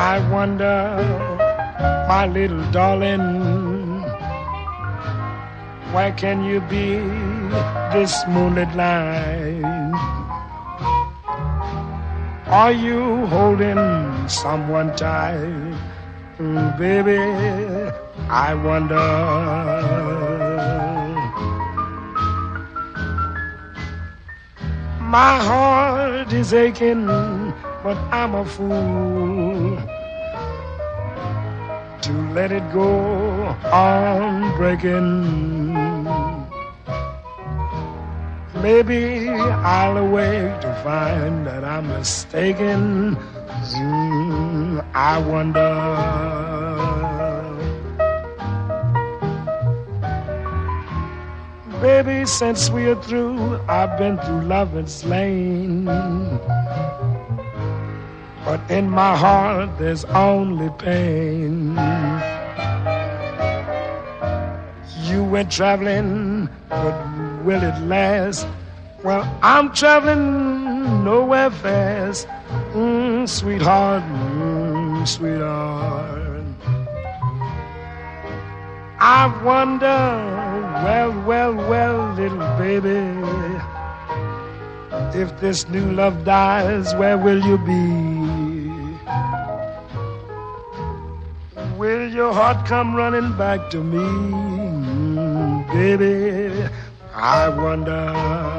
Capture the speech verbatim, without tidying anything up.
I wonder, my little darling, where can you be this moonlit night? Are you holding someone tight? Mm, baby, I wonder. My heart is aching, but I'm a fool to let it go on breaking. Maybe I'll awake to find that I'm mistaken. Mm, I wonder. Baby, since we are through, I've been through love's lane. But in my heart, there's only pain. You went traveling, but will it last? Well, I'm traveling nowhere fast. Mm, sweetheart, mm, sweetheart. I wonder, well, well, well, little baby, if this new love dies, where will you be? Will your heart come running back to me? Mm, baby, I wonder.